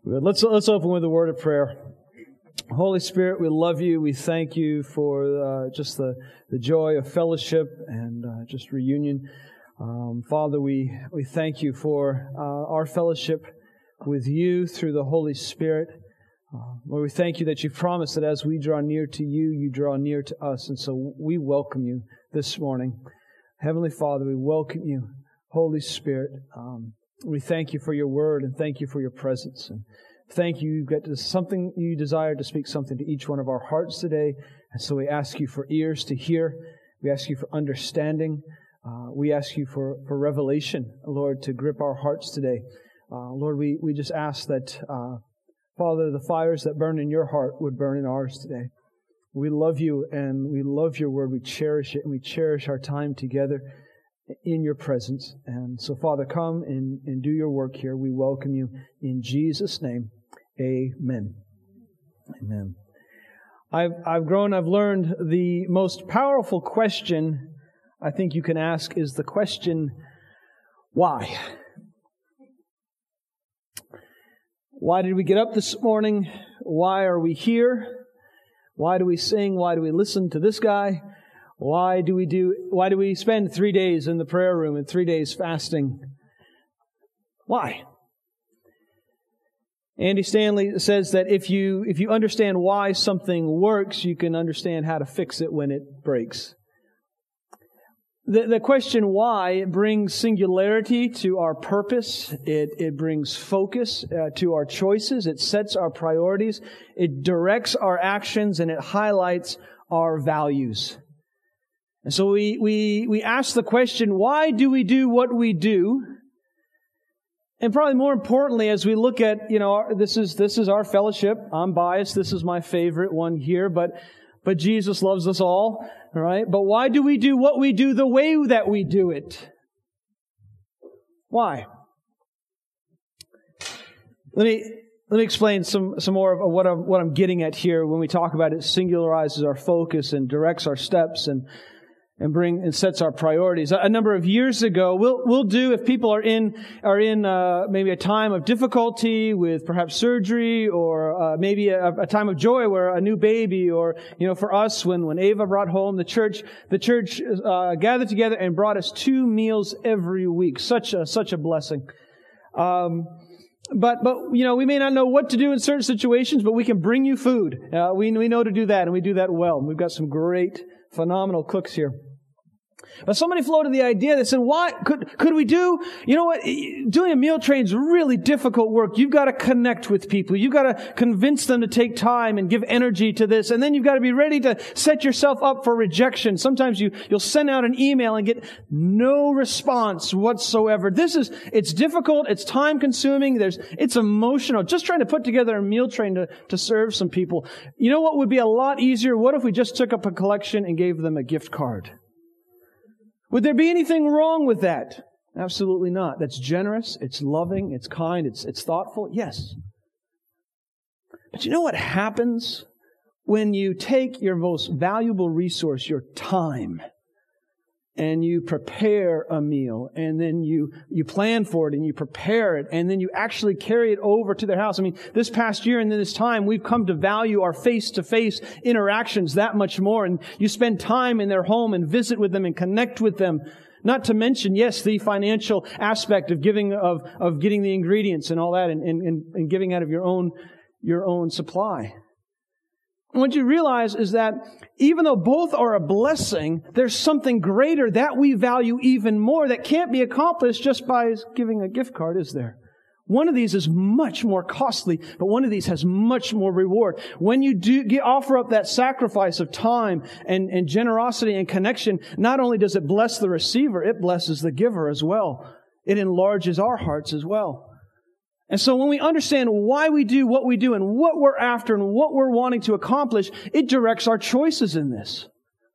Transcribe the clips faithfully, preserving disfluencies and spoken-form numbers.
Good. Let's let's open with a word of prayer. Holy Spirit, we love you. We thank you for uh, just the, the joy of fellowship and uh, just reunion. Um, Father, we, we thank you for uh, our fellowship with you through the Holy Spirit. Uh, Lord, we thank you that you promised that as we draw near to you, you draw near to us. And so we welcome you this morning. Heavenly Father, we welcome you. Holy Spirit, um, we thank you for your word and thank you for your presence. And thank you, you've got something, you desire to speak something to each one of our hearts today. And so we ask you for ears to hear. We ask you for understanding. Uh, we ask you for, for revelation, Lord, to grip our hearts today. Uh, Lord, we, we just ask that, uh, Father, the fires that burn in your heart would burn in ours today. We love you and we love your word. We cherish it and we cherish our time together in your presence. And so, Father, come and, and do your work here. We welcome you in Jesus' name. Amen. Amen. I've, I've grown, I've learned the most powerful question I think you can ask is the question, why? Why did we get up this morning? Why are we here? Why do we sing? Why do we listen to this guy? Why do we do, why do we spend three days in the prayer room and three days fasting? Why? Andy Stanley says that if you, if you understand why something works, you can understand how to fix it when it breaks. The, the question why brings singularity to our purpose. It, it brings focus uh, to our choices. It sets our priorities. It directs our actions and it highlights our values. And so we, we, we ask the question, why do we do what we do? And probably more importantly, as we look at, you know, this is, this is our fellowship. I'm biased. This is my favorite one here, but, but Jesus loves us all, all right? But why do we do what we do the way that we do it? Why? Let me, let me explain some, some more of what I'm, what I'm getting at here when we talk about it singularizes our focus and directs our steps and And bring and sets our priorities. A number of years ago, we'll we'll do if people are in are in uh, maybe a time of difficulty with perhaps surgery, or uh, maybe a, a time of joy where a new baby, or you know, for us when when Ava brought home the church, the church uh, gathered together and brought us two meals every week. Such a such a blessing. Um, But, but, you know, we may not know what to do in certain situations, but we can bring you food. Uh, we, we know to do that, and we do that well. We've got some great, phenomenal cooks here. But somebody floated the idea that said, why could, could we do, you know what, doing a meal train is really difficult work. You've got to connect with people. You've got to convince them to take time and give energy to this. And then you've got to be ready to set yourself up for rejection. Sometimes you, you'll send out an email and get no response whatsoever. This is, it's difficult. It's time consuming. There's, it's emotional. Just trying to put together a meal train to, to serve some people. You know what would be a lot easier? What if we just took up a collection and gave them a gift card? Would there be anything wrong with that? Absolutely not. That's generous, it's loving, it's kind, it's it's thoughtful. Yes. But you know what happens when you take your most valuable resource, your time, and you prepare a meal, and then you, you plan for it, and you prepare it, and then you actually carry it over to their house. I mean, this past year and this time, we've come to value our face-to-face interactions that much more, and you spend time in their home and visit with them and connect with them. Not to mention, yes, the financial aspect of giving, of, of getting the ingredients and all that, and, and, and giving out of your own, your own supply. And what you realize is that even though both are a blessing, there's something greater that we value even more that can't be accomplished just by giving a gift card, is there? One of these is much more costly, but one of these has much more reward. When you do get, offer up that sacrifice of time and, and generosity and connection, not only does it bless the receiver, it blesses the giver as well. It enlarges our hearts as well. And so when we understand why we do what we do and what we're after and what we're wanting to accomplish, it directs our choices in this.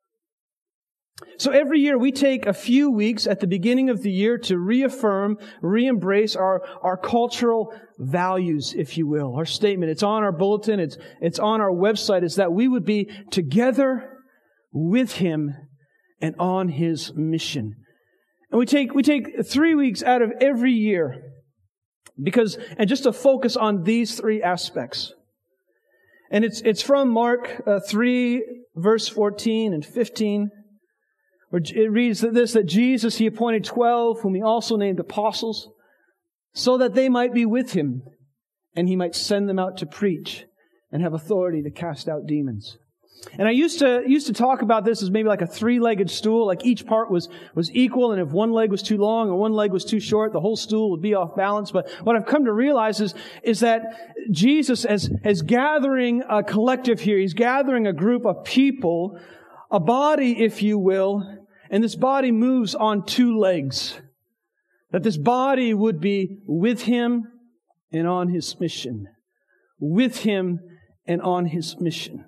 So every year we take a few weeks at the beginning of the year to reaffirm, re-embrace our, our cultural values, if you will, our statement. It's on our bulletin, it's, it's on our website, is that we would be together with Him and on His mission. And we take, we take three weeks out of every year Because, and just to focus on these three aspects. And it's, it's from Mark uh, three, verse fourteen and fifteen, where it reads that this, that Jesus, He appointed twelve, whom He also named apostles, so that they might be with Him, and He might send them out to preach and have authority to cast out demons. And I used to used to talk about this as maybe like a three-legged stool, like each part was was equal, and if one leg was too long or one leg was too short, the whole stool would be off balance. But what I've come to realize is, is that Jesus is, is gathering a collective here. He's gathering a group of people, a body, if you will, and this body moves on two legs. That this body would be with Him and on His mission. With Him and on His mission.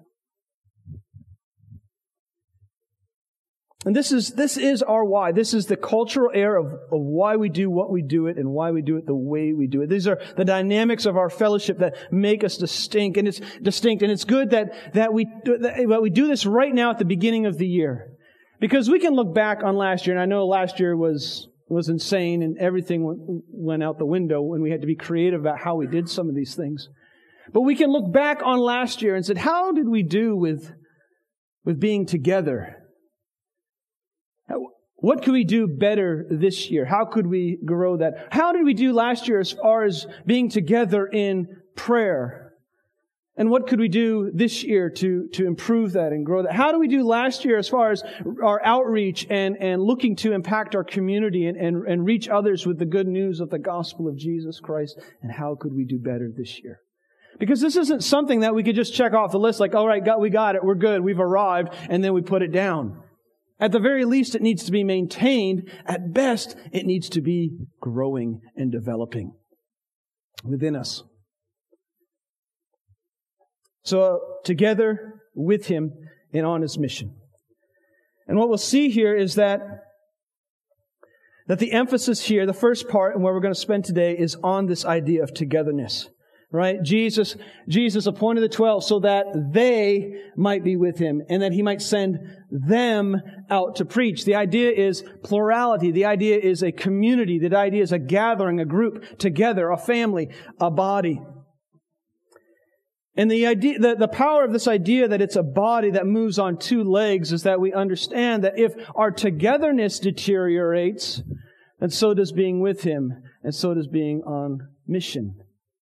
And this is this is our why. This is the cultural air of, of why we do what we do it and why we do it the way we do it. These are the dynamics of our fellowship that make us distinct, and it's distinct. And it's good that that we that we do this right now at the beginning of the year, because we can look back on last year. And I know last year was was insane, and everything went, went out the window when we had to be creative about how we did some of these things. But we can look back on last year and say, how did we do with with being together? What could we do better this year? How could we grow that? How did we do last year as far as being together in prayer? And what could we do this year to, to improve that and grow that? How do we do last year as far as our outreach and, and looking to impact our community and, and, and reach others with the good news of the gospel of Jesus Christ? And how could we do better this year? Because this isn't something that we could just check off the list like, all right, got, we got it, we're good, we've arrived, and then we put it down. At the very least, it needs to be maintained. At best, it needs to be growing and developing within us. So, uh, together with Him and on His mission. And what we'll see here is that, that the emphasis here, the first part, and where we're going to spend today, is on this idea of togetherness. Right? Jesus, Jesus appointed the twelve so that they might be with Him and that He might send them out to preach. The idea is plurality. The idea is a community. The idea is a gathering, a group together, a family, a body. And the idea, the, the power of this idea that it's a body that moves on two legs is that we understand that if our togetherness deteriorates, then so does being with Him and so does being on mission.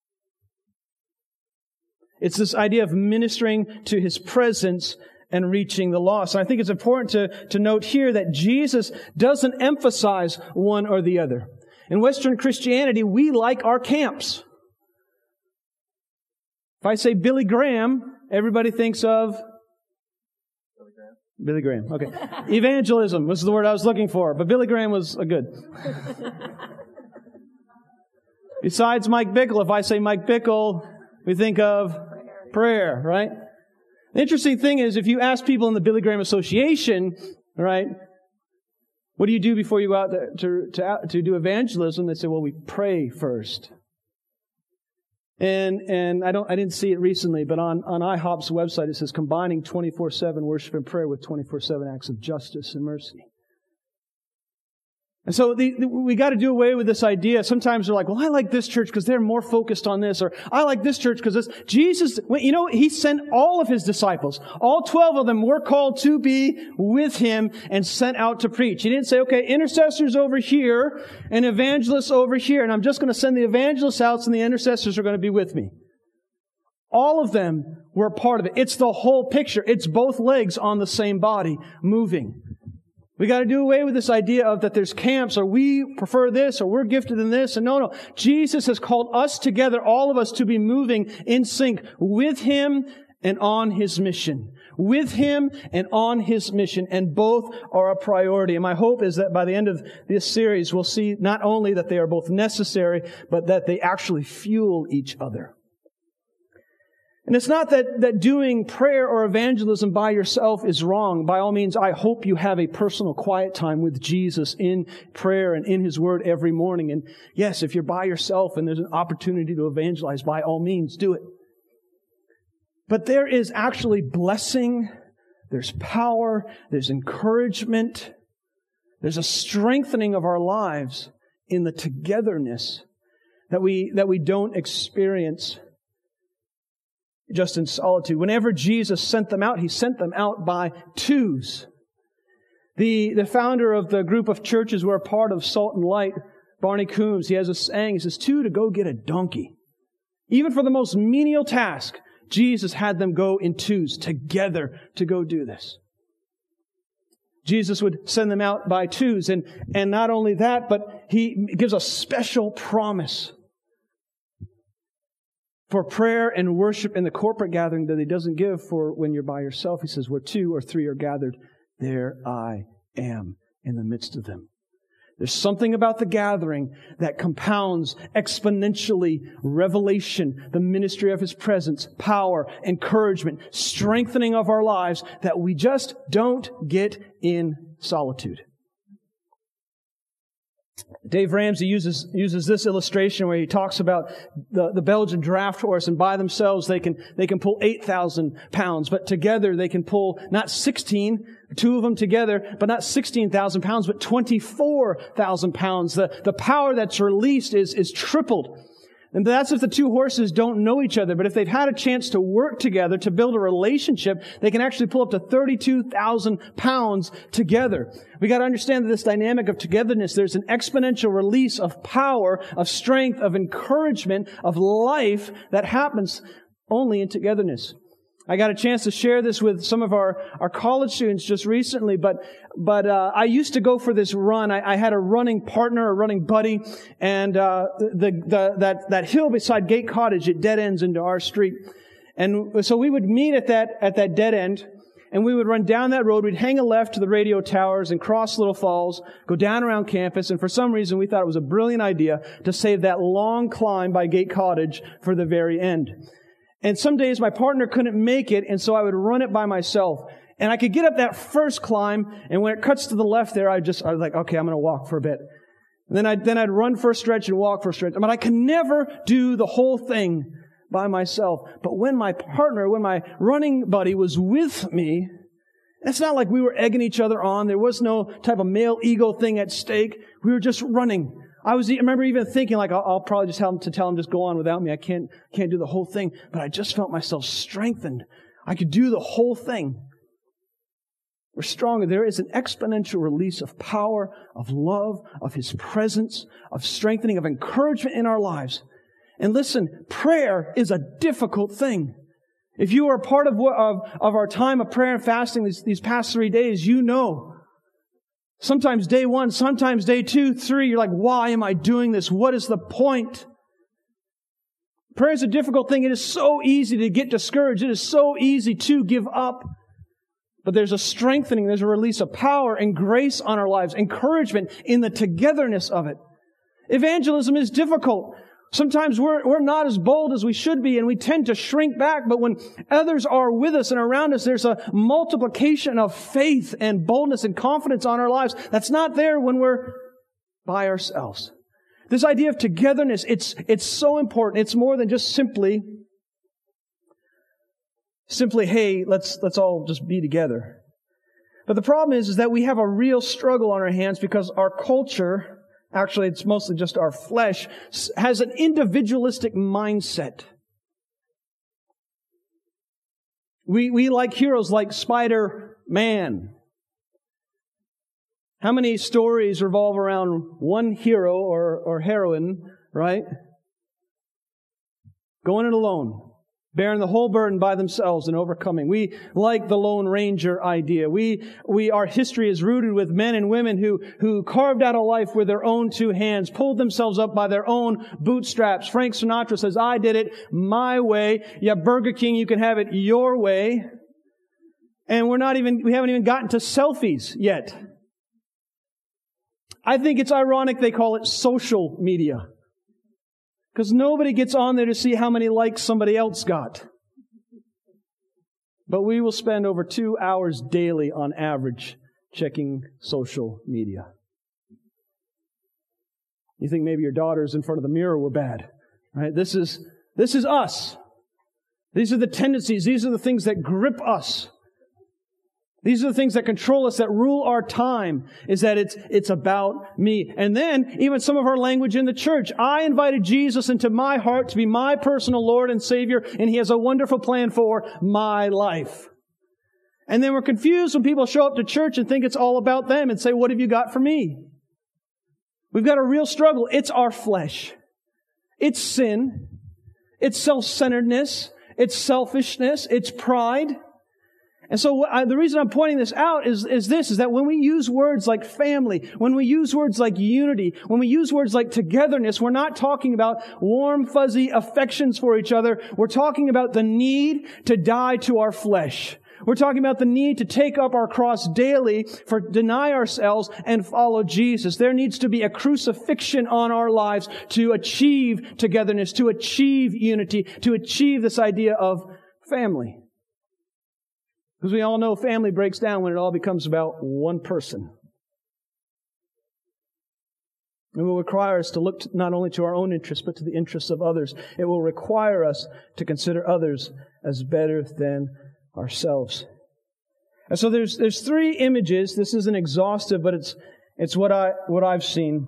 It's this idea of ministering to His presence and reaching the lost. And I think it's important to, to note here that Jesus doesn't emphasize one or the other. In Western Christianity, we like our camps. If I say Billy Graham, everybody thinks of Billy Graham. Billy Graham, okay. Evangelism was the word I was looking for, but Billy Graham was a good. Besides Mike Bickle, if I say Mike Bickle, we think of prayer, right? The interesting thing is, if you ask people in the Billy Graham Association, right, what do you do before you go out there to, to, to do evangelism? They say, well, we pray first. And and I don't I didn't see it recently, but on, on I HOP's website it says combining twenty-four seven worship and prayer with twenty-four seven acts of justice and mercy. And so the, the, we got to do away with this idea. Sometimes they're like, well, I like this church because they're more focused on this, or I like this church because this. Jesus, you know, He sent all of His disciples. All twelve of them were called to be with Him and sent out to preach. He didn't say, okay, intercessors over here and evangelists over here, and I'm just going to send the evangelists out and the intercessors are going to be with me. All of them were a part of it. It's the whole picture. It's both legs on the same body moving. We got to do away with this idea of that there's camps, or we prefer this, or we're gifted in this. And no, no. Jesus has called us together, all of us, to be moving in sync with Him and on His mission. With Him and on His mission. And both are a priority. And my hope is that by the end of this series, we'll see not only that they are both necessary, but that they actually fuel each other. And it's not that, that doing prayer or evangelism by yourself is wrong. By all means, I hope you have a personal quiet time with Jesus in prayer and in His Word every morning. And yes, if you're by yourself and there's an opportunity to evangelize, by all means, do it. But there is actually blessing, there's power, there's encouragement, there's a strengthening of our lives in the togetherness that we, that we don't experience just in solitude. Whenever Jesus sent them out, He sent them out by twos. The, the founder of the group of churches we're a part of, Salt and Light, Barney Coombs, he has a saying, he says, two to go get a donkey. Even for the most menial task, Jesus had them go in twos together to go do this. Jesus would send them out by twos. And, and not only that, but He gives a special promise for prayer and worship in the corporate gathering that He doesn't give for when you're by yourself. He says, where two or three are gathered, there I am in the midst of them. There's something about the gathering that compounds exponentially revelation, the ministry of His presence, power, encouragement, strengthening of our lives that we just don't get in solitude. Dave Ramsey uses uses this illustration where he talks about the, the Belgian draft horse, and by themselves they can they can pull eight thousand pounds, but together they can pull not sixteen, two of them together, but not sixteen thousand pounds, but twenty-four thousand pounds. The, the power that's released is, is tripled. And that's if the two horses don't know each other. But if they've had a chance to work together, to build a relationship, they can actually pull up to thirty-two thousand pounds together. We got to understand that this dynamic of togetherness, there's an exponential release of power, of strength, of encouragement, of life that happens only in togetherness. I got a chance to share this with some of our, our college students just recently, but but uh, I used to go for this run. I, I had a running partner, a running buddy, and uh, the the that that hill beside Gate Cottage, it dead ends into our street, and so we would meet at that at that dead end, and we would run down that road. We'd hang a left to the radio towers and cross Little Falls, go down around campus, and for some reason we thought it was a brilliant idea to save that long climb by Gate Cottage for the very end. And some days my partner couldn't make it, and so I would run it by myself. And I could get up that first climb, and when it cuts to the left there, I just, I was like, okay, I'm going to walk for a bit. And then I'd, then I'd run for a stretch and walk for a stretch. I mean, I could never do the whole thing by myself. But when my partner, when my running buddy was with me, it's not like we were egging each other on. There was no type of male ego thing at stake. We were just running. I was, I remember even thinking like, I'll, I'll probably just tell him to tell him just go on without me. I can't, can't do the whole thing. But I just felt myself strengthened. I could do the whole thing. We're stronger. There is an exponential release of power, of love, of His presence, of strengthening, of encouragement in our lives. And listen, prayer is a difficult thing. If you are a part of, of, of our time of prayer and fasting these, these past three days, you know. Sometimes day one, sometimes day two, three, you're like, why am I doing this? What is the point? Prayer is a difficult thing. It is so easy to get discouraged. It is so easy to give up. But there's a strengthening, there's a release of power and grace on our lives, encouragement in the togetherness of it. Evangelism is difficult. Sometimes we're, we're not as bold as we should be, and we tend to shrink back. But when others are with us and around us, there's a multiplication of faith and boldness and confidence on our lives that's not there when we're by ourselves. This idea of togetherness, it's, it's so important. It's more than just simply, simply, hey, let's, let's all just be together. But the problem is, is that we have a real struggle on our hands because our culture, actually, it's mostly just our flesh, has an individualistic mindset. We, we like heroes like Spider-Man. How many stories revolve around one hero or, or heroine, right? Going it alone. Bearing the whole burden by themselves and overcoming. We like the Lone Ranger idea. We, we, our history is rooted with men and women who, who carved out a life with their own two hands, pulled themselves up by their own bootstraps. Frank Sinatra says, I did it my way. Yeah, Burger King, you can have it your way. And we're not even, we haven't even gotten to selfies yet. I think it's ironic they call it social media. Because nobody gets on there to see how many likes somebody else got. But we will spend over two hours daily on average checking social media. You think maybe your daughters in front of the mirror were bad, right? This is, this is us. These are the tendencies. These are the things that grip us. These are the things that control us, that rule our time, is that it's it's about me. And then, even some of our language in the church. I invited Jesus into my heart to be my personal Lord and Savior, and He has a wonderful plan for my life. And then we're confused when people show up to church and think it's all about them and say, what have you got for me? We've got a real struggle. It's our flesh. It's sin. It's self-centeredness. It's selfishness. It's pride. And so I, the reason I'm pointing this out is, is this, is that when we use words like family, when we use words like unity, when we use words like togetherness, we're not talking about warm, fuzzy affections for each other. We're talking about the need to die to our flesh. We're talking about the need to take up our cross daily, for deny ourselves and follow Jesus. There needs to be a crucifixion on our lives to achieve togetherness, to achieve unity, to achieve this idea of family. Because we all know family breaks down when it all becomes about one person. It will require us to look to not only to our own interests, but to the interests of others. It will require us to consider others as better than ourselves. And so there's there's three images. This isn't exhaustive, but it's it's what I what I've seen.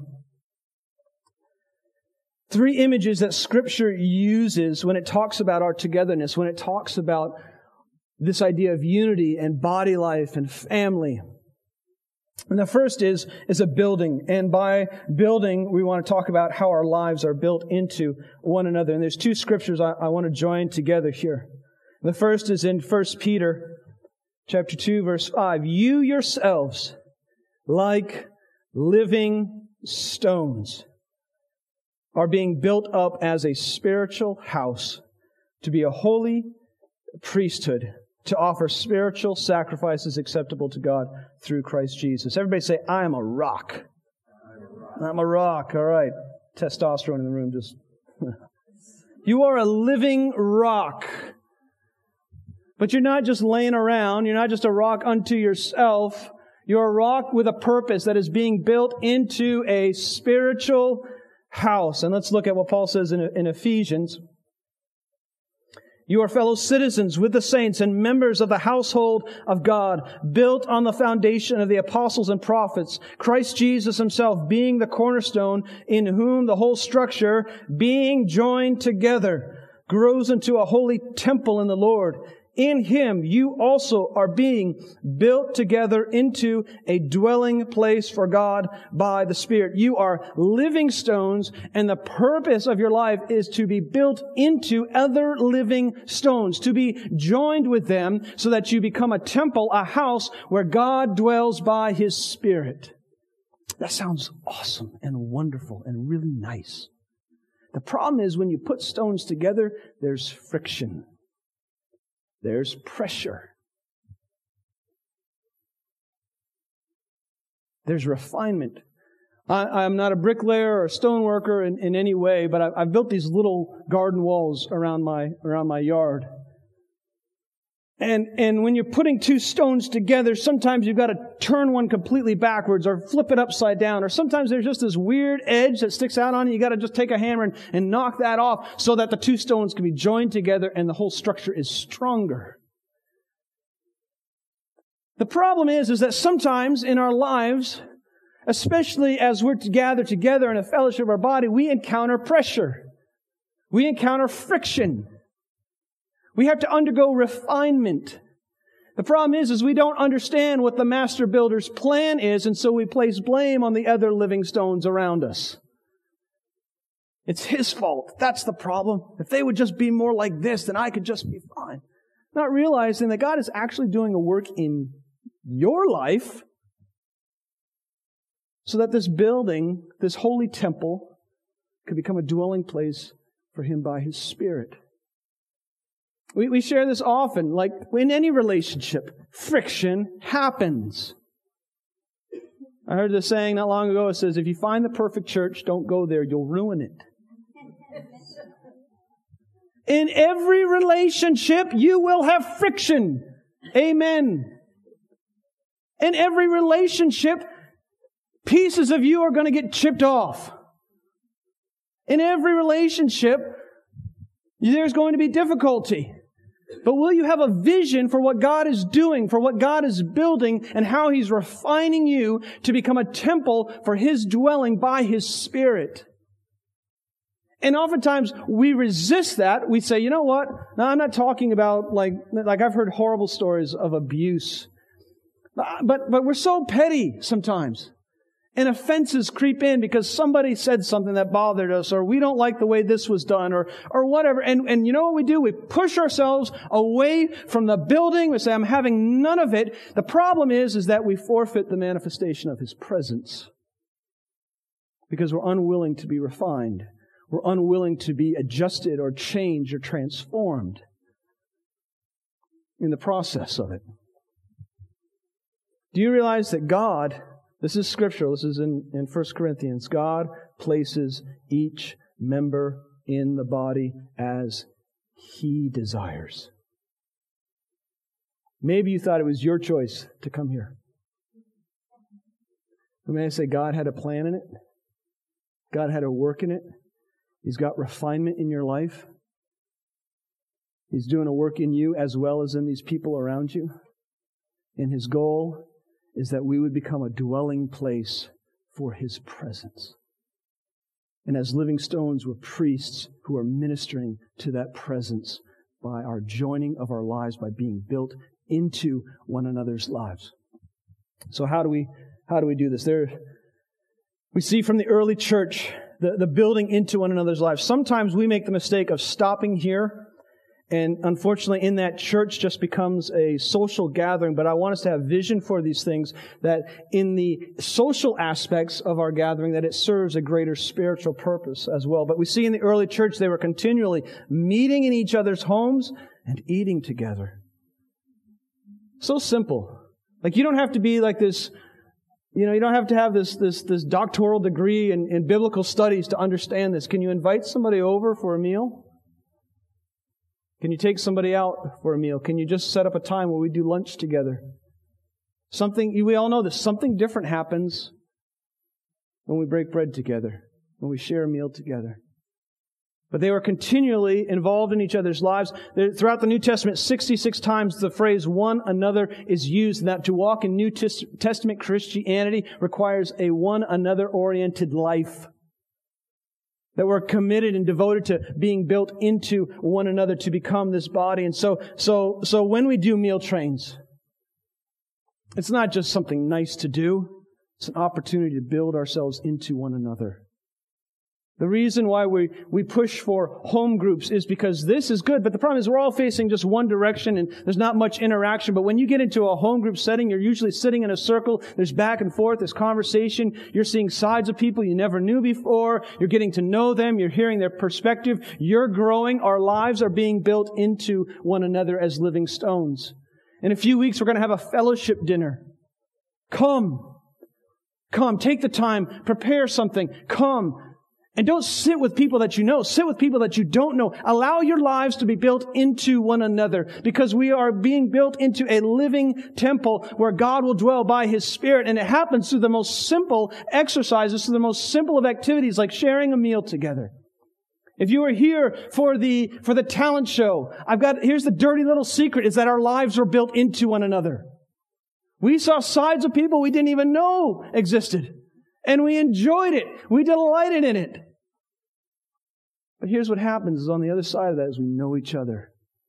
Three images that Scripture uses when it talks about our togetherness, when it talks about this idea of unity and body life and family. And the first is, is a building. And by building, we want to talk about how our lives are built into one another. And there's two scriptures I, I want to join together here. The first is in First Peter chapter two, verse five. You yourselves, like living stones, are being built up as a spiritual house to be a holy priesthood, to offer spiritual sacrifices acceptable to God through Christ Jesus. Everybody say, I am a rock. I'm a rock. All right. Testosterone in the room. Just You are a living rock. But you're not just laying around. You're not just a rock unto yourself. You're a rock with a purpose that is being built into a spiritual house. And let's look at what Paul says in, in Ephesians. You are fellow citizens with the saints and members of the household of God, built on the foundation of the apostles and prophets, Christ Jesus Himself being the cornerstone, in whom the whole structure, being joined together, grows into a holy temple in the Lord. In Him you also are being built together into a dwelling place for God by the Spirit. You are living stones, and the purpose of your life is to be built into other living stones, to be joined with them so that you become a temple, a house where God dwells by His Spirit. That sounds awesome and wonderful and really nice. The problem is when you put stones together, there's friction. There's pressure. There's refinement. I, I'm not a bricklayer or a stoneworker in, in any way, but I, I've built these little garden walls around my around my yard. And and when you're putting two stones together, sometimes you've got to turn one completely backwards or flip it upside down. Or sometimes there's just this weird edge that sticks out on it. You got to just take a hammer and, and knock that off so that the two stones can be joined together and the whole structure is stronger. The problem is, is that sometimes in our lives, especially as we're gathered together in a fellowship of our body, we encounter pressure. We encounter friction. We have to undergo refinement. The problem is, is we don't understand what the master builder's plan is, and so we place blame on the other living stones around us. It's his fault. That's the problem. If they would just be more like this, then I could just be fine. Not realizing that God is actually doing a work in your life so that this building, this holy temple, could become a dwelling place for Him by His Spirit. We, we share this often, like in any relationship, friction happens. I heard this saying not long ago. It says, if you find the perfect church, don't go there. You'll ruin it. In every relationship, you will have friction. Amen. In every relationship, pieces of you are going to get chipped off. In every relationship, there's going to be difficulty. But will you have a vision for what God is doing, for what God is building, and how He's refining you to become a temple for His dwelling by His Spirit? And oftentimes we resist that. We say, you know what? Now, I'm not talking about like, like I've heard horrible stories of abuse. But, but we're so petty sometimes. And offenses creep in because somebody said something that bothered us, or we don't like the way this was done, or, or whatever. And, and you know what we do? We push ourselves away from the building. We say, I'm having none of it. The problem is, is that we forfeit the manifestation of His presence because we're unwilling to be refined. We're unwilling to be adjusted or changed or transformed in the process of it. Do you realize that God, this is scriptural, this is in, in First Corinthians, God places each member in the body as He desires. Maybe you thought it was your choice to come here. But may I say God had a plan in it? God had a work in it? He's got refinement in your life. He's doing a work in you as well as in these people around you. And His goal is that we would become a dwelling place for His presence. And as living stones, we're priests who are ministering to that presence by our joining of our lives, by being built into one another's lives. So how do we how do we do this? There, we see from the early church The, the building into one another's lives. Sometimes we make the mistake of stopping here, and unfortunately in that church just becomes a social gathering. But I want us to have vision for these things, that in the social aspects of our gathering, that it serves a greater spiritual purpose as well. But we see in the early church, they were continually meeting in each other's homes and eating together. So simple. Like, you don't have to be like this. You know, you don't have to have this this this doctoral degree in, in biblical studies to understand this. Can you invite somebody over for a meal? Can you take somebody out for a meal? Can you just set up a time where we do lunch together? Something, we all know this, something different happens when we break bread together, when we share a meal together. But they were continually involved in each other's lives. Throughout the New Testament, sixty-six times the phrase one another is used, and that to walk in New Testament Christianity requires a one another oriented life. That we're committed and devoted to being built into one another to become this body. And so, so, so when we do meal trains, it's not just something nice to do. It's an opportunity to build ourselves into one another. The reason why we, we push for home groups is because this is good, but the problem is we're all facing just one direction and there's not much interaction. But when you get into a home group setting, you're usually sitting in a circle. There's back and forth, there's conversation. You're seeing sides of people you never knew before. You're getting to know them. You're hearing their perspective. You're growing. Our lives are being built into one another as living stones. In a few weeks, we're going to have a fellowship dinner. Come. Come. Take the time. Prepare something. Come. And don't sit with people that you know. Sit with people that you don't know. Allow your lives to be built into one another, because we are being built into a living temple where God will dwell by His Spirit. And it happens through the most simple exercises, through the most simple of activities, like sharing a meal together. If you were here for the, for the talent show, I've got, here's the dirty little secret, is that our lives are built into one another. We saw sides of people we didn't even know existed. And we enjoyed it. We delighted in it. But here's what happens is on the other side of that is we know each other.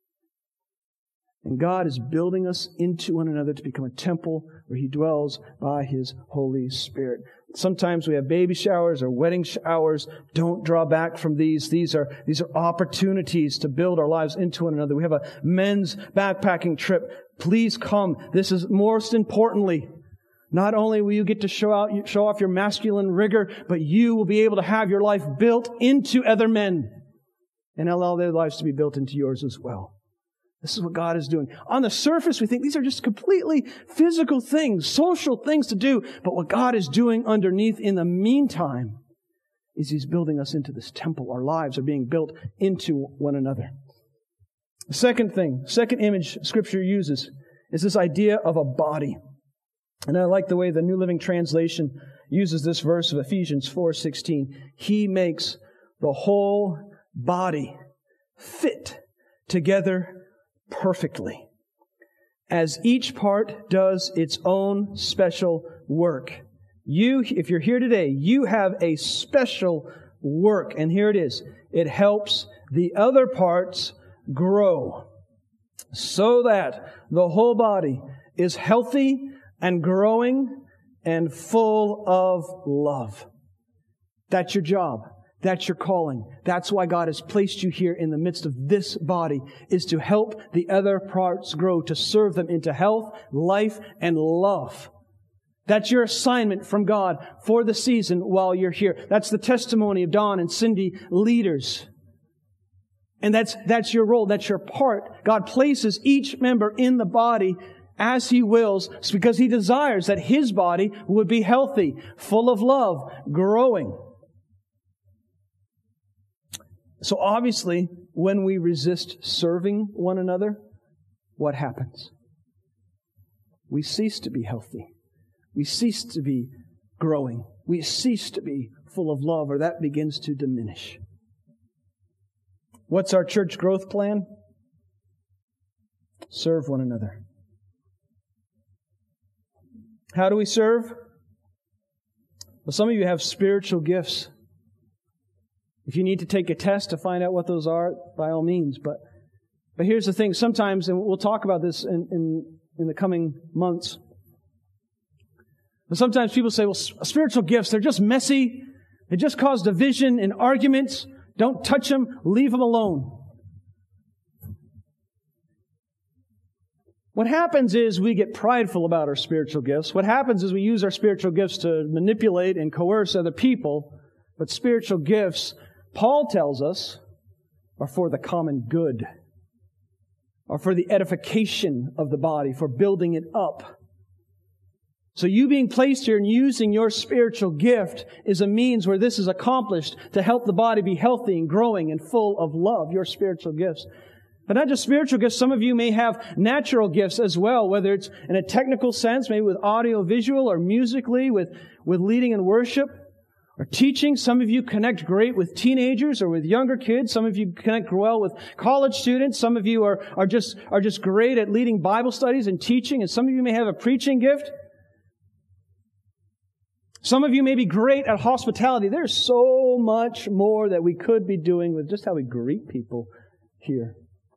And God is building us into one another to become a temple where He dwells by His Holy Spirit. Sometimes we have baby showers or wedding showers. Don't draw back from these. These are, these are opportunities to build our lives into one another. We have a men's backpacking trip. Please come. This is most importantly, not only will you get to show out, show off your masculine rigor, but you will be able to have your life built into other men and allow their lives to be built into yours as well. This is what God is doing. On the surface, we think these are just completely physical things, social things to do. But what God is doing underneath in the meantime is He's building us into this temple. Our lives are being built into one another. The second thing, second image Scripture uses is this idea of a body. And I like the way the New Living Translation uses this verse of Ephesians four sixteen. He makes the whole body fit together perfectly, as each part does its own special work. You, if you're here today, you have a special work, and here it is. It helps the other parts grow so that the whole body is healthy and growing and full of love. That's your job. That's your calling. That's why God has placed you here in the midst of this body, is to help the other parts grow, to serve them into health, life, and love. That's your assignment from God for the season while you're here. That's the testimony of Don and Cindy, leaders. And that's, that's your role. That's your part. God places each member in the body as He wills, because He desires that His body would be healthy, full of love, growing. So obviously, when we resist serving one another, what happens? We cease to be healthy. We cease to be growing. We cease to be full of love, or that begins to diminish. What's our church growth plan? Serve one another. How do we serve? Well, some of you have spiritual gifts. If you need to take a test to find out what those are, by all means. But but here's the thing. Sometimes, and we'll talk about this in, in, in the coming months, but sometimes people say, well, spiritual gifts, they're just messy. They just cause division and arguments. Don't touch them. Leave them alone. What happens is we get prideful about our spiritual gifts. What happens is we use our spiritual gifts to manipulate and coerce other people. But spiritual gifts, Paul tells us, are for the common good, are for the edification of the body, for building it up. So you being placed here and using your spiritual gift is a means where this is accomplished to help the body be healthy and growing and full of love, your spiritual gifts. But not just spiritual gifts, some of you may have natural gifts as well, whether it's in a technical sense, maybe with audio, visual, or musically, with, with leading in worship or teaching. Some of you connect great with teenagers or with younger kids. Some of you connect well with college students. Some of you are, are just, are just great at leading Bible studies and teaching. And some of you may have a preaching gift. Some of you may be great at hospitality. There's so much more that we could be doing with just how we greet people here.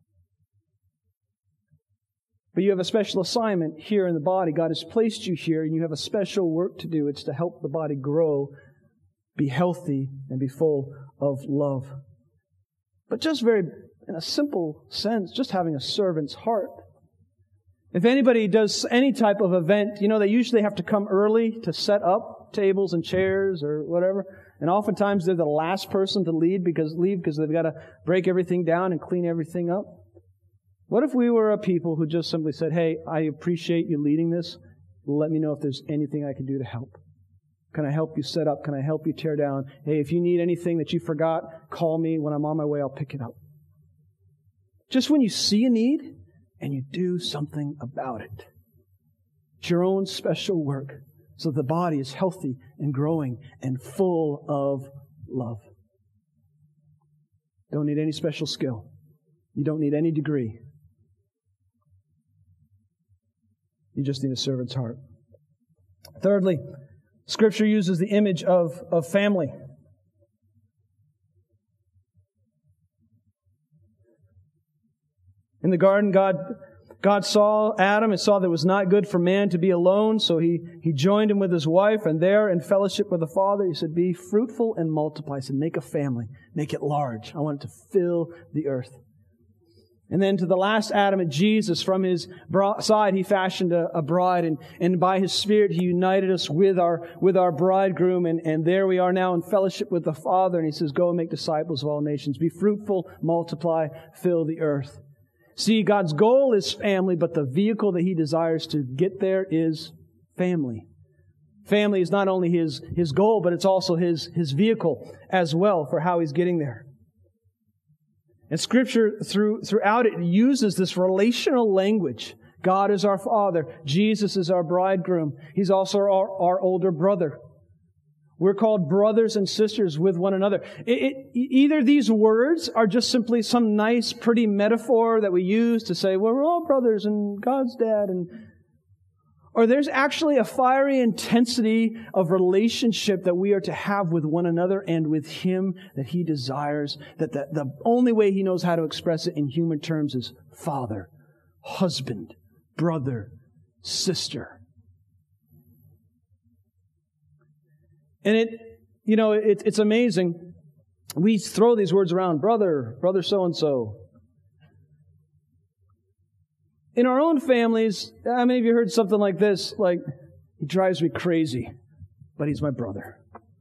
But you have a special assignment here in the body. God has placed you here, and you have a special work to do. It's to help the body grow, be healthy, and be full of love. But just very, in a simple sense, just having a servant's heart. If anybody does any type of event, you know, they usually have to come early to set up tables and chairs or whatever. And oftentimes they're the last person to lead because leave because they've got to break everything down and clean everything up. What if we were a people who just simply said, hey, I appreciate you leading this. Let me know if there's anything I can do to help. Can I help you set up? Can I help you tear down? Hey, if you need anything that you forgot, call me. When I'm on my way, I'll pick it up. Just when you see a need and you do something about it. It's your own special work so the body is healthy and growing and full of love. Don't need any special skill. You don't need any degree. You just need a servant's heart. Thirdly, Scripture uses the image of, of family. In the garden, God, God saw Adam and saw that it was not good for man to be alone, so He, he joined him with his wife, and there in fellowship with the Father, He said, be fruitful and multiply. He said, make a family. Make it large. I want it to fill the earth. And then to the last Adam, at Jesus, from His side, He fashioned a, a bride, and, and by His Spirit, He united us with our, with our bridegroom, and, and there we are now in fellowship with the Father, and He says, go and make disciples of all nations. Be fruitful, multiply, fill the earth. See, God's goal is family, but the vehicle that He desires to get there is family. Family is not only His, His goal, but it's also His, His vehicle as well for how He's getting there. And Scripture, through, throughout it, uses this relational language. God is our Father. Jesus is our bridegroom. He's also our, our older brother. We're called brothers and sisters with one another. It, it, either these words are just simply some nice, pretty metaphor that we use to say, well, we're all brothers and God's dad, and or there's actually a fiery intensity of relationship that we are to have with one another and with Him that He desires, that the, the only way He knows how to express it in human terms is father, husband, brother, sister. And it, you know, it, it's amazing. We throw these words around, brother, brother so-and-so. In our own families, how many of you heard something like this? Like, he drives me crazy, but he's my brother.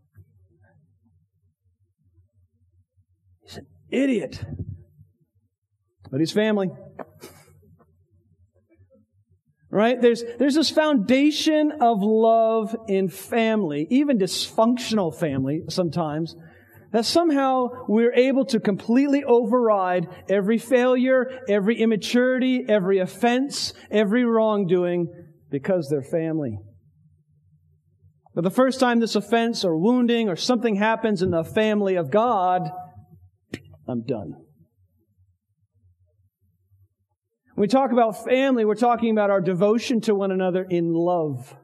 He's an idiot, but he's family. Right? There's, there's this foundation of love in family, even dysfunctional family sometimes, that somehow we're able to completely override every failure, every immaturity, every offense, every wrongdoing, because they're family. But the first time this offense or wounding or something happens in the family of God, I'm done. When we talk about family, we're talking about our devotion to one another in love.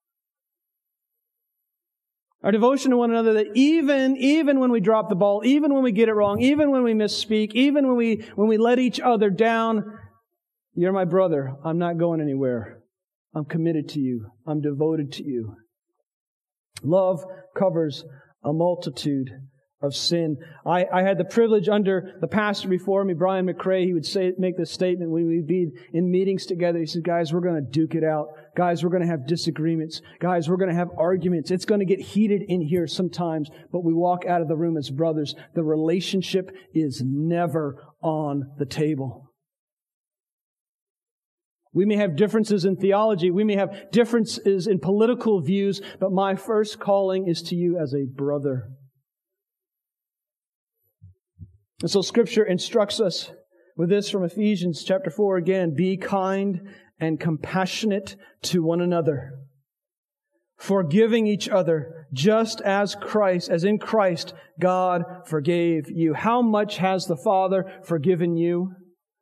Our devotion to one another, that even, even when we drop the ball, even when we get it wrong, even when we misspeak, even when we, when we let each other down, you're my brother. I'm not going anywhere. I'm committed to you. I'm devoted to you. Love covers a multitude of sin. I, I had the privilege under the pastor before me, Brian McCrae. He would say, make this statement when we'd be in meetings together. He said, guys, we're going to duke it out. Guys, we're going to have disagreements. Guys, we're going to have arguments. It's going to get heated in here sometimes, but we walk out of the room as brothers. The relationship is never on the table. We may have differences in theology. We may have differences in political views, but my first calling is to you as a brother. And so Scripture instructs us with this from Ephesians chapter four again. Be kind and compassionate to one another, forgiving each other, just as Christ, as in Christ, God forgave you. How much has the Father forgiven you?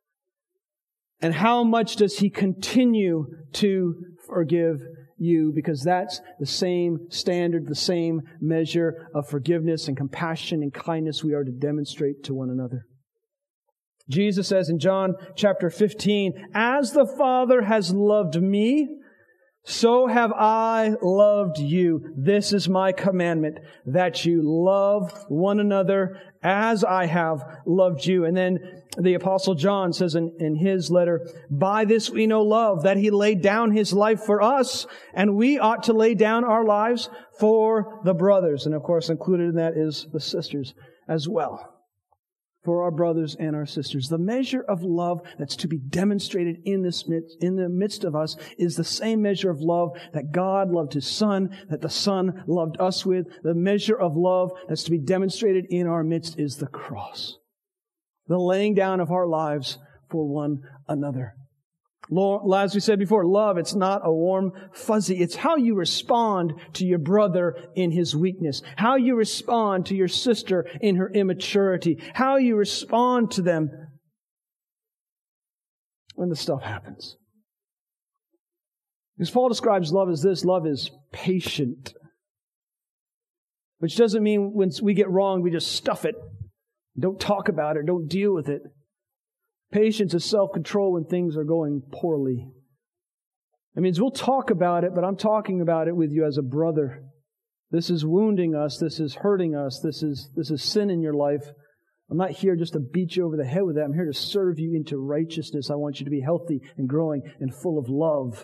And how much does He continue to forgive you? Because that's the same standard, the same measure of forgiveness and compassion and kindness we are to demonstrate to one another. Jesus says in John chapter fifteen, as the Father has loved me, so have I loved you. This is my commandment, that you love one another as I have loved you. And then the Apostle John says in, in his letter, by this we know love, that He laid down His life for us, and we ought to lay down our lives for the brothers. And of course, included in that is the sisters as well. For our brothers and our sisters. The measure of love that's to be demonstrated in this midst, in the midst of us is the same measure of love that God loved His Son, that the Son loved us with. The measure of love that's to be demonstrated in our midst is the cross. The laying down of our lives for one another. As we said before, love, it's not a warm fuzzy. It's how you respond to your brother in his weakness. How you respond to your sister in her immaturity. How you respond to them when the stuff happens. Because Paul describes love as this. Love is patient. Which doesn't mean when we get wrong, we just stuff it. Don't talk about it. Don't deal with it. Patience is self-control when things are going poorly. It means we'll talk about it, but I'm talking about it with you as a brother. This is wounding us. This is hurting us. This is, this is sin in your life. I'm not here just to beat you over the head with that. I'm here to serve you into righteousness. I want you to be healthy and growing and full of love.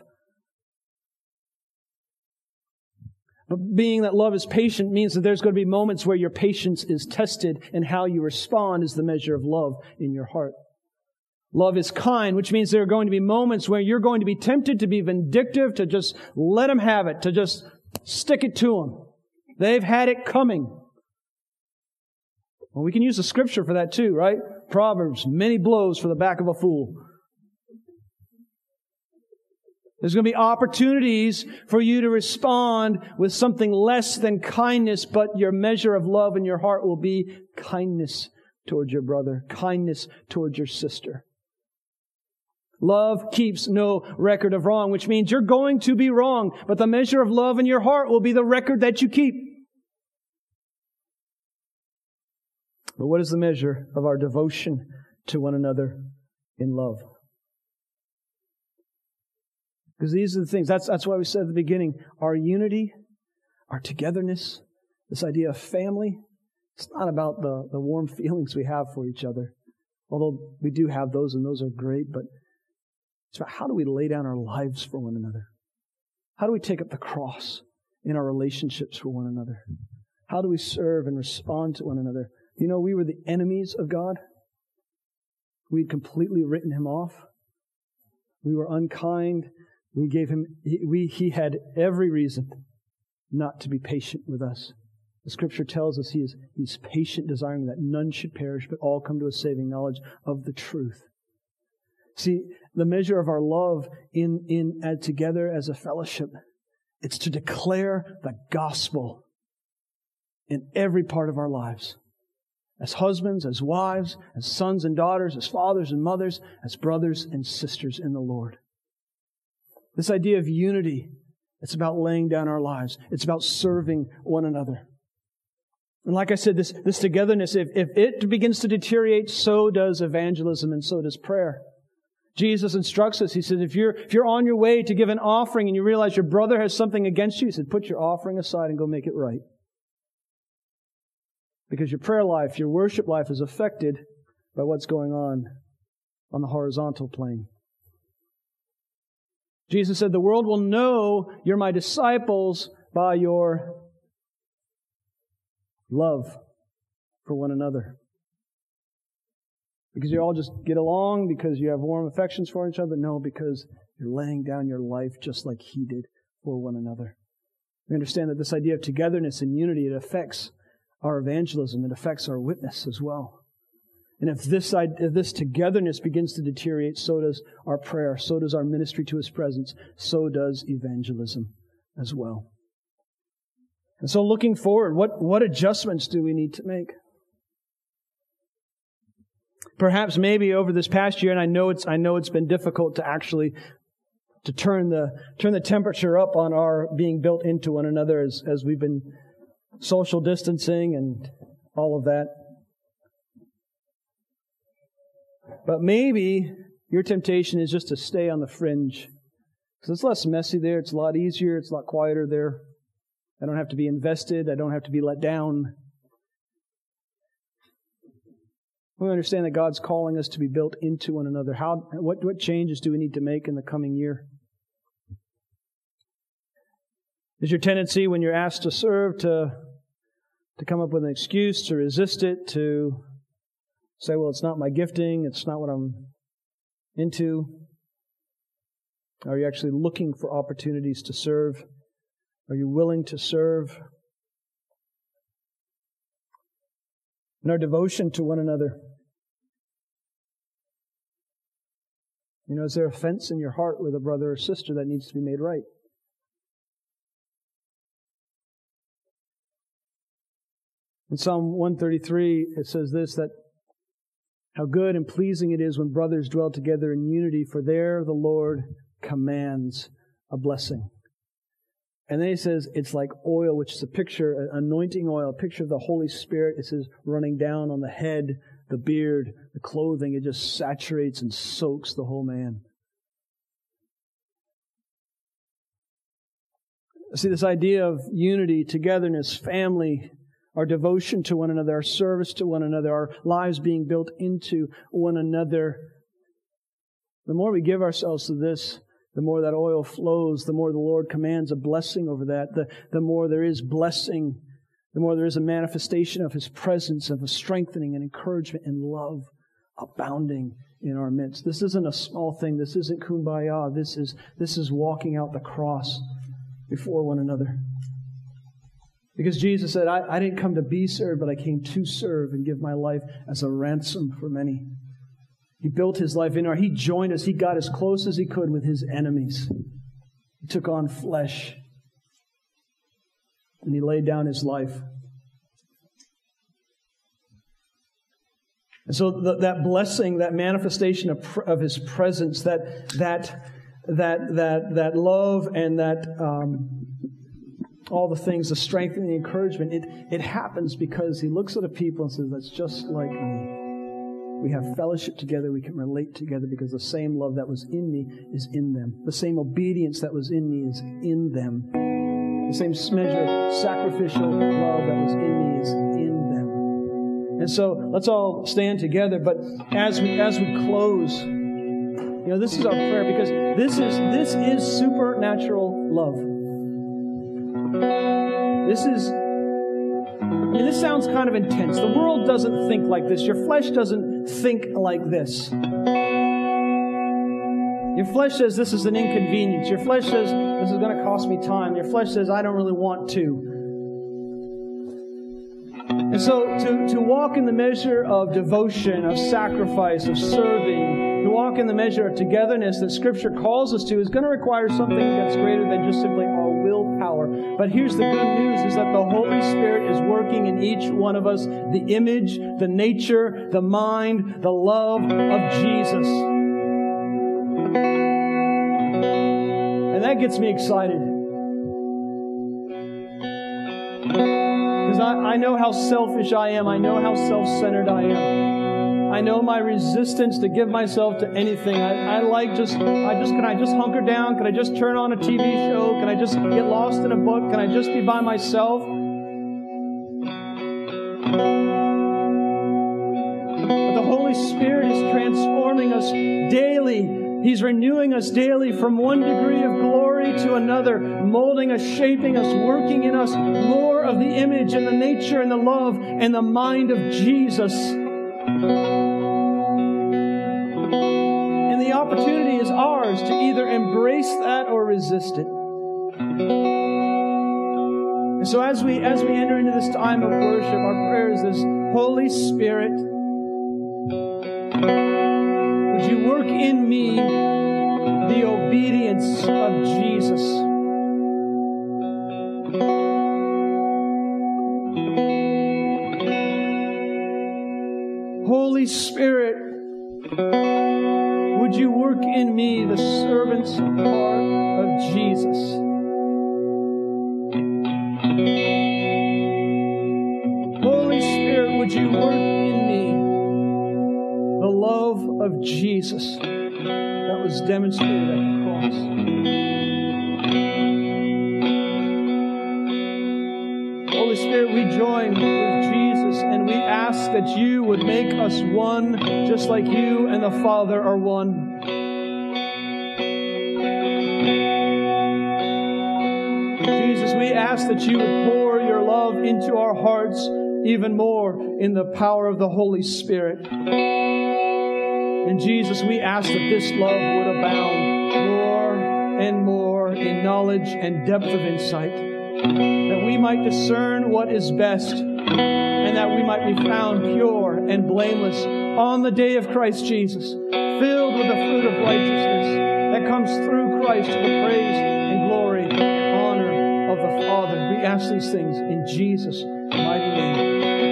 But being that love is patient means that there's going to be moments where your patience is tested, and how you respond is the measure of love in your heart. Love is kind, which means there are going to be moments where you're going to be tempted to be vindictive, to just let them have it, to just stick it to them. They've had it coming. Well, we can use the Scripture for that too, right? Proverbs, many blows for the back of a fool. There's going to be opportunities for you to respond with something less than kindness, but your measure of love in your heart will be kindness towards your brother, kindness towards your sister. Love keeps no record of wrong, which means you're going to be wrong, but the measure of love in your heart will be the record that you keep. But what is the measure of our devotion to one another in love? Because these are the things, that's, that's why we said at the beginning, our unity, our togetherness, this idea of family, it's not about the, the warm feelings we have for each other. Although we do have those, and those are great, but it's about how do we lay down our lives for one another? How do we take up the cross in our relationships for one another? How do we serve and respond to one another? You know, we were the enemies of God. We'd completely written Him off. We were unkind. We gave Him, he, we, he had every reason not to be patient with us. The Scripture tells us He is He's patient, desiring that none should perish, but all come to a saving knowledge of the truth. See, the measure of our love in, in uh, together as a fellowship, it's to declare the gospel in every part of our lives. As husbands, as wives, as sons and daughters, as fathers and mothers, as brothers and sisters in the Lord. This idea of unity, it's about laying down our lives. It's about serving one another. And like I said, this, this togetherness, if, if it begins to deteriorate, so does evangelism and so does prayer. Jesus instructs us. He said, if you're, if you're on your way to give an offering and you realize your brother has something against you, He said, put your offering aside and go make it right. Because your prayer life, your worship life is affected by what's going on on the horizontal plane. Jesus said, the world will know you're my disciples by your love for one another. Because you all just get along, because you have warm affections for each other? No, because you're laying down your life just like He did for one another. We understand that this idea of togetherness and unity, it affects our evangelism. It affects our witness as well. And if this, if this togetherness begins to deteriorate, so does our prayer, so does our ministry to His presence, so does evangelism as well. And so looking forward, what, what adjustments do we need to make? Perhaps maybe over this past year, and I know it's I know it's been difficult to actually to turn the turn the temperature up on our being built into one another as, as we've been social distancing and all of that. But maybe your temptation is just to stay on the fringe. Because it's less messy there. It's a lot easier. It's a lot quieter there. I don't have to be invested. I don't have to be let down. We understand that God's calling us to be built into one another. How? What, what changes do we need to make in the coming year? Is your tendency when you're asked to serve to, to come up with an excuse, to resist it, to say, well, it's not my gifting, it's not what I'm into? Are you actually looking for opportunities to serve? Are you willing to serve? In our devotion to one another, you know, is there offense in your heart with a brother or sister that needs to be made right? In Psalm one thirty-three, it says this, that how good and pleasing it is when brothers dwell together in unity, for there the Lord commands a blessing. And then he says it's like oil, which is a picture, anointing oil, a picture of the Holy Spirit. It says running down on the head, the beard, the clothing. It just saturates and soaks the whole man. See, this idea of unity, togetherness, family, our devotion to one another, our service to one another, our lives being built into one another. The more we give ourselves to this, the more that oil flows, the more the Lord commands a blessing over that, the, the more there is blessing, the more there is a manifestation of His presence, of a strengthening and encouragement and love abounding in our midst. This isn't a small thing. This isn't kumbaya. This is, this is walking out the cross before one another. Because Jesus said, I, I didn't come to be served, but I came to serve and give my life as a ransom for many. He built His life in our. He joined us. He got as close as He could with His enemies. He took on flesh. And He laid down His life. And so the, that blessing, that manifestation of, of His presence, that that that that that love and that um, all the things, the strength and the encouragement, it it happens because He looks at a people and says, "That's just like me. We have fellowship together. We can relate together because the same love that was in me is in them. The same obedience that was in me is in them. The same measure of sacrificial love that was in me is in them." And so let's all stand together. But as we as we close, you know, this is our prayer because this is this is supernatural love. This is. And this sounds kind of intense. The world doesn't think like this. Your flesh doesn't think like this. Your flesh says this is an inconvenience. Your flesh says this is going to cost me time. Your flesh says I don't really want to. And so to, to walk in the measure of devotion, of sacrifice, of serving, to walk in the measure of togetherness that Scripture calls us to is going to require something that's greater than just simply our willpower. But here's the good news is that the Holy Spirit is working in each one of us the image, the nature, the mind, the love of Jesus. And that gets me excited. Because I, I know how selfish I am. I know how self-centered I am. I know my resistance to give myself to anything. I, I like just, I just, can I just hunker down? Can I just turn on a T V show? Can I just get lost in a book? Can I just be by myself? But the Holy Spirit is transforming us daily. He's renewing us daily from one degree of glory to another, molding us, shaping us, working in us more of the image and the nature and the love and the mind of Jesus. And the opportunity is ours to either embrace that or resist it. And so as we as we enter into this time of worship, our prayer is this: Holy Spirit, would you work in me the obedience of Jesus? Holy Spirit, would you work in me the servant's heart of Jesus? Holy Spirit, would you work in me the love of Jesus that was demonstrated at the cross? Holy Spirit, we join with Jesus and we ask that you would make us one, just like you and the Father are one. Jesus, we ask that you would pour your love into our hearts even more in the power of the Holy Spirit. And Jesus, we ask that this love would abound more and more in knowledge and depth of insight, that we might discern what is best, and that we might be found pure and blameless on the day of Christ Jesus, filled with the fruit of righteousness that comes through Christ to the praise and glory and honor of the Father. We ask these things in Jesus' mighty name.